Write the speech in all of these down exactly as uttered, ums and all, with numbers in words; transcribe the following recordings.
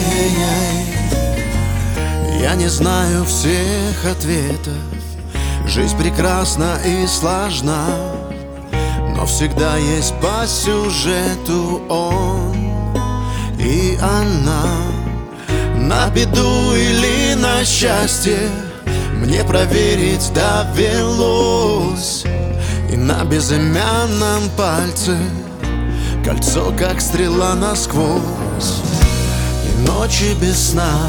Ай-яй-яй, я не знаю всех ответов. Жизнь прекрасна и сложна, но всегда есть по сюжету он и она. На беду или на счастье мне проверить довелось. И на безымянном пальце кольцо, как стрела насквозь. И ночи без сна,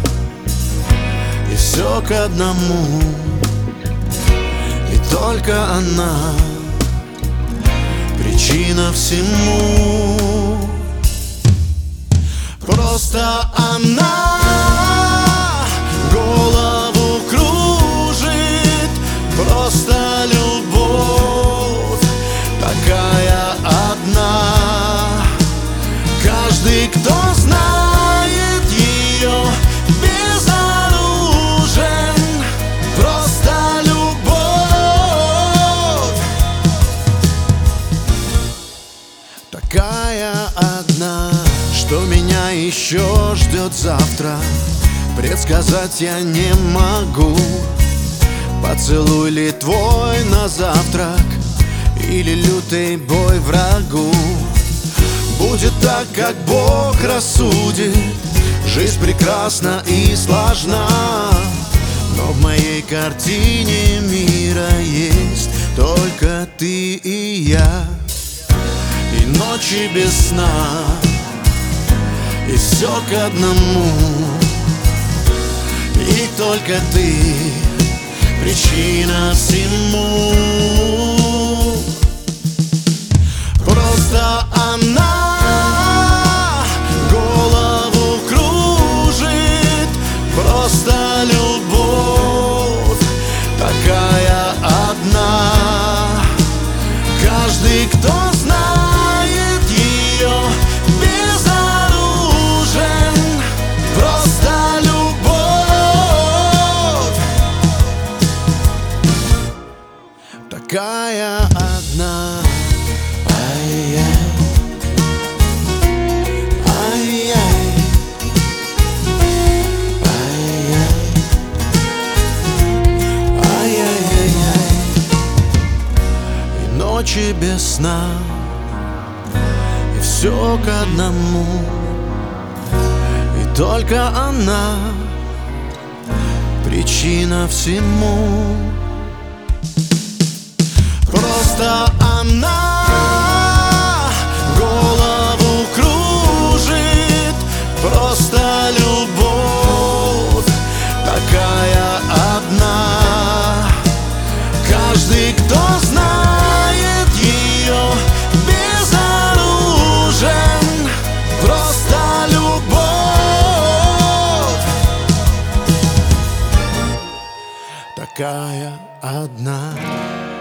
и все к одному. И только она причина всему. Просто она голову кружит. Просто любовь такая одна. Каждый, кто знает ее, безоружен. Просто любовь такая одна. Что меня еще ждет завтра, предсказать я не могу. Поцелуй ли твой на завтрак, или лютый бой врагу? Будет так, как Бог рассудит. Жизнь прекрасна и сложна, но в моей картине мира есть только ты и я. И ночи без сна, и все к одному. И только ты причина всему. Просто она голову кружит. Просто любовь такая одна. Каждый, кто знает ее, безоружен. Просто любовь такая одна. Ай-яй, ай-яй, ай-яй, ай-яй-яй-яй. И ночи без сна, и все к одному. И только она причина всему. Просто она голову кружит. Просто любовь такая одна. Каждый, кто знает ее, безоружен. Просто любовь такая одна.